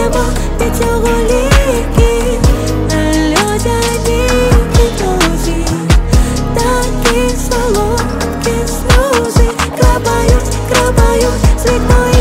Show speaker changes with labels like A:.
A: небо від цього ліки. Людяні друзі, такі солодкі сльози крапають з вікна.